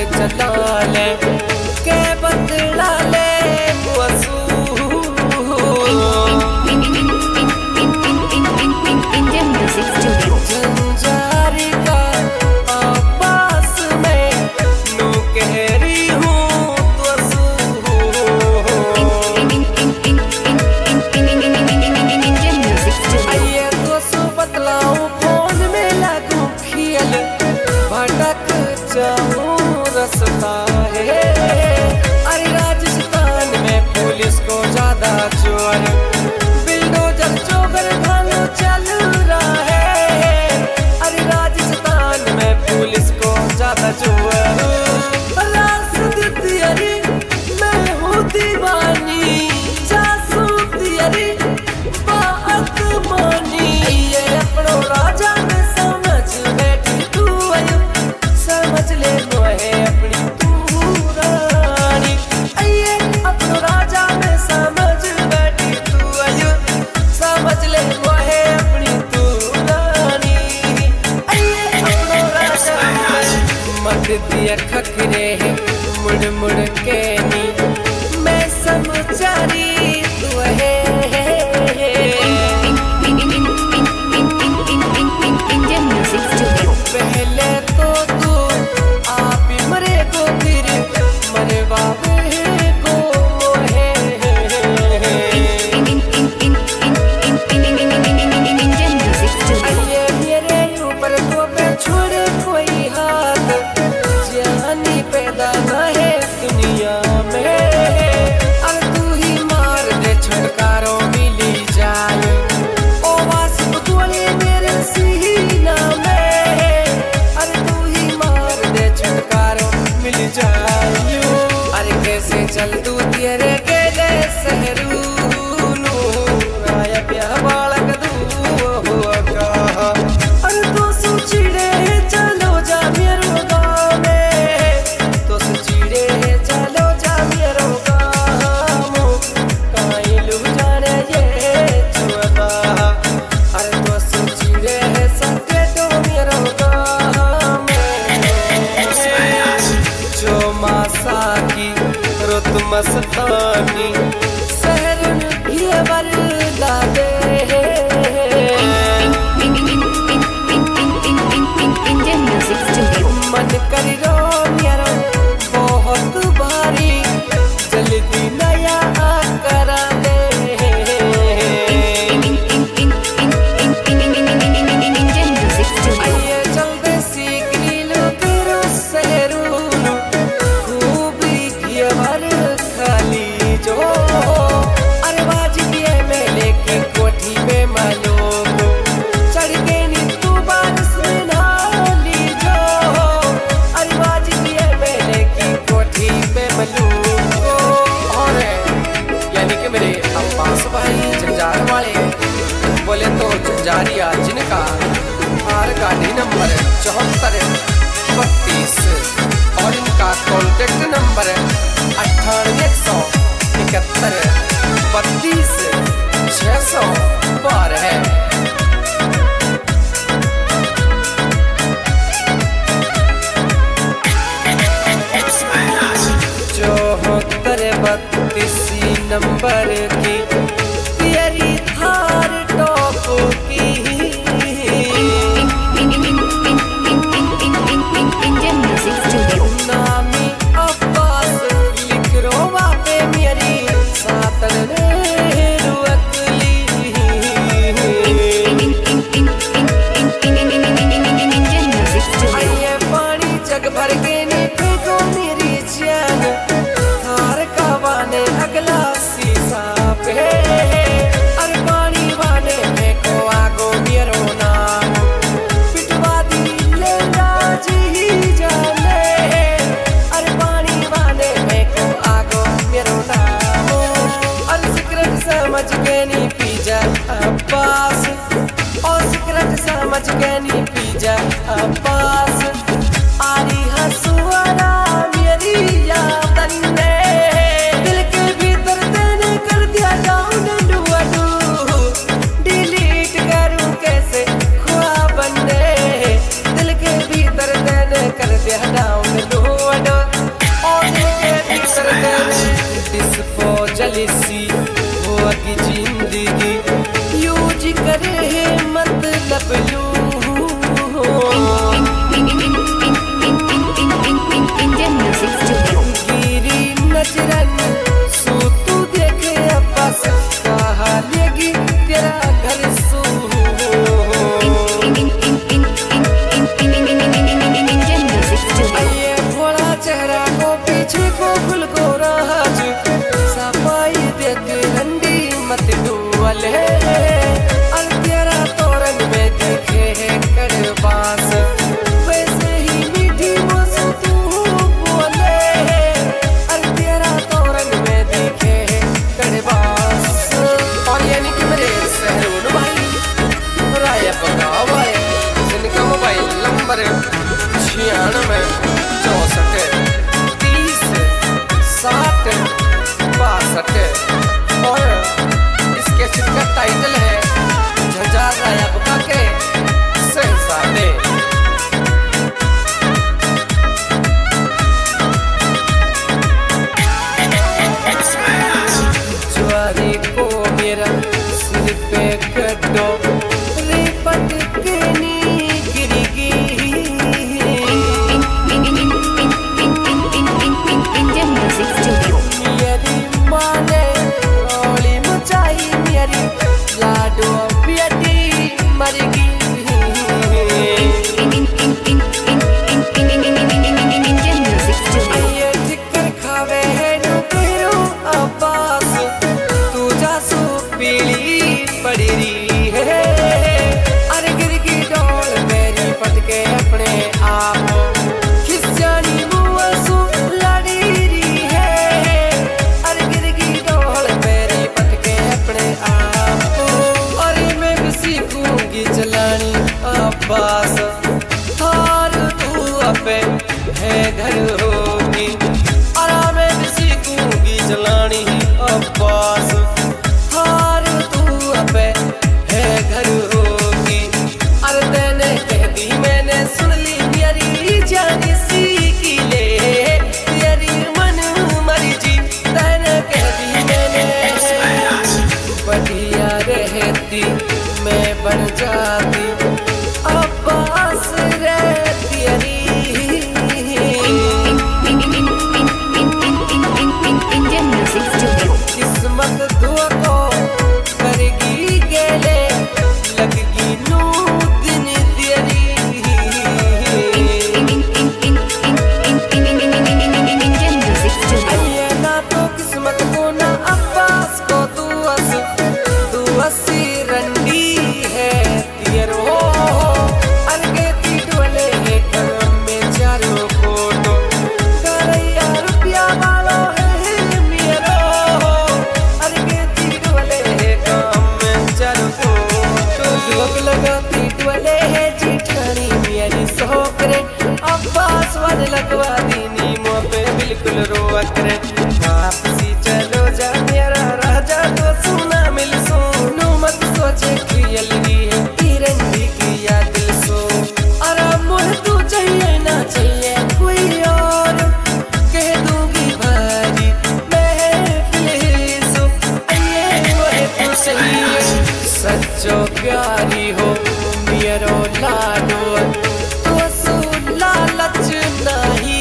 चला ले के बदला ले वसू Indian Music Studio. जंजारी का आवाज में नो कह रही हूँ वसू Indian Music Studio. आइए वसू बतलाऊं फोन में लागू खियल भटक जाऊं रास्ता है। अरे राजस्थान में पुलिस को ज्यादा चोर बिल्डोजर चोगर भानो चल रहा है। अरे राजस्थान में पुलिस को ज्यादा चोर रास्ते अरे मैं हूँ दीवानी जासूसी अरे बात मानी ये अपनो राजा में समझ बैठी तू आयो समझ ले वो है अपनी तू रानी। आइए अपनो राजा में समझ बैठी तू आयो समझ ले वो है अपनी तू रानी। आइए अपनो राजा में मत दिया खखरे है मुड़ मुड़ के नी मैं समझारी तू है। Indian Music Studio. पहले तो तू आप ही मरे को फिर मरे बाबे को है। Indian Music Studio. आइए मेरे ऊपर तो पे छोड़े कोई हाथ जानी पैदा न है दुनिया में। अब तू ही मार दे छुटकारो मिली जाए ओ वासिफ गोली मेरे सीना में। अरे तू ही मार दे छुटकारो मिल जाए। अरे कैसे चल तू तेरे गेले सहरू आया प्यार बालक तू हुआ कहा। अरे तो सुचिड़े चलो जा मेरो गाँव में तो सुचिड़े चलो जा मेरो गाँव काई लू जाने ये छुआ। अरे तो सुचिड़े सके तो मेरो गाँव में जो मासा की रुत मस्तानी सहरन ये बर ला दे। Indian Music Studio. मन करी रो मेरा बहुत भारी जल्दी नया करा दे। Indian Music Studio. आइए जल्दी सीख लो तेरो सहरून खूबी की भर खाली जो। अरे बाजी में लेके कोठी में मालूम चढ़ के नी तू बारिश में नाली जो। अरे बाजी में लेके कोठी में मालूम और यानी कि मेरे अब्बास भाई जंजार वाले बोले तो जंजारिया जिनका आर गाड़ी नंबर 7432 और इनका कॉन्टेक्ट नंबर 98 171 32 612 है। जो हो तेरे 32 नंबर की तेरी थार टॉप की Indian Music Studio. नामी अब्बास लिख रो वापे मेरी सातन अकली। Indian Music Studio. आइए पानी जग भर के नी फेंको मेरी जान थार का वाने अगला शीशा पे। अरे पानी वाने फेंको आगो मेरो नाम पिटवा दी लेगा जी जाने। अरे पानी वाने फेंको आगो मेरो नाम। अरे सिगरेट समझ के नी पी जा अब्बास और सिगरेट समझ के नी पी जा अब्बास। आरी हंसुआरा मेरी यादन ने दिल के भीतर तेने कर दिया डाउन डिलीट करूं कैसे ख्वाब ने दिल के भीतर तेने कर दिया डाउन अब्बास थार तू अपे है घर होगी आराम किसी कूंगी चलानी अब्बास थार तू अपे है घर होगी अरे तेने कह दी मैंने सुन ली मेरी जानी सी की ले तेरी मन मर्जी तेने कह दी मैंने बढ़िया रहती मैं बन जाती अब्बास रहती Indian Music Studio. किस्मत दुआ को करेगी गेले लगगी नू दिन तेरी Indian Music Studio. ये ना तो किस्मत को ना अब्बास को तू अस्सी रंडी है तेरो अलगे तीटवले है करम में चारों फोटो करैया रुपया वालो है मेरो अलगे तीटवले है काम में चारों फोटो लोग लगा तीटवले है जीठानी मेरी सोकरे अब्बास वाले लगवा दीनी मुँह पे बिल्कुल रोआ करे वापसी चलो जा मेरा राजा तो सुना मिल सुनो मत सोचे क्रियलगी है तिरंगी किया दिल सो आराम मुझे तू चाहिए ना चाहिए कोई और कह दूंगी भारी महफिल सो ये वह तू चाहिए सच्चो प्यारी हो मेरो लाडो तो सो लालच नहीं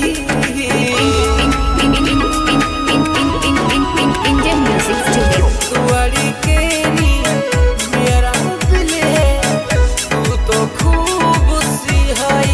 Indian Music Studio. तुअड़ी के नी मेरा दिल है तू तो खूब सिहाई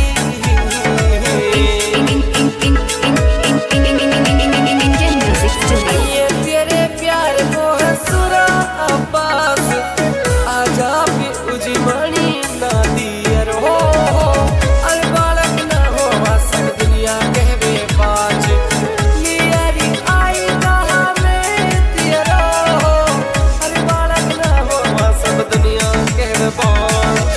Indian Music Studio. ये तेरे प्यार को है सुरा अब्बास आजा भी उजमणी ना दियर हो अरे बालक ना हो सब दुनिया कहवे बाज लियारी आई कहा में तेरा अरे बालक ना हो सब दुनिया कहवे बाज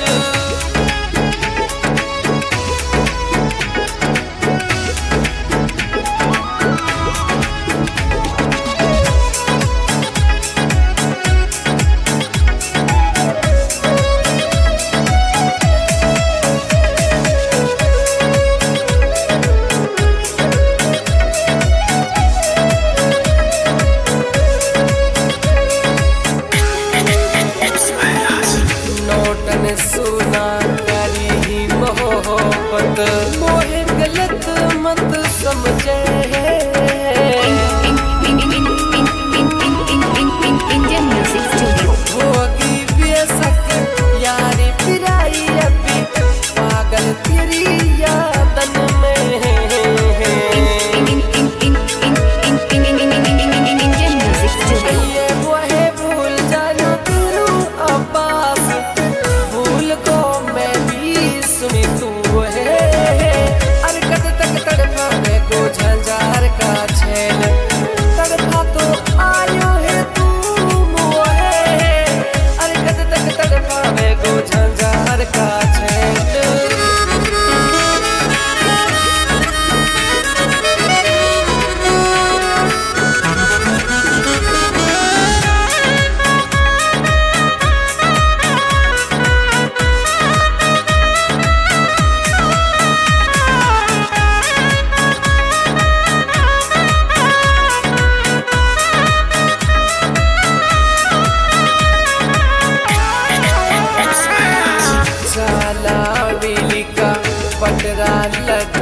नोटन सुना करी ही मोहब्बत मोहे गलत मत समझे Indian Music Studio. होगी बेशक यारी पिराई अभी पागल तेरी यादन में Indian Music Studio. ये वो है भूल जानो तेरू अब्बास भूल को मैं भी सुनी तू है अरे कद तक तड़पा मैं को झंझार का छेल तड़पा तो आयो है तू मोहे अरे कद तक तड़पा मैं को झंझार का छेल चाला बिली का पटरा लग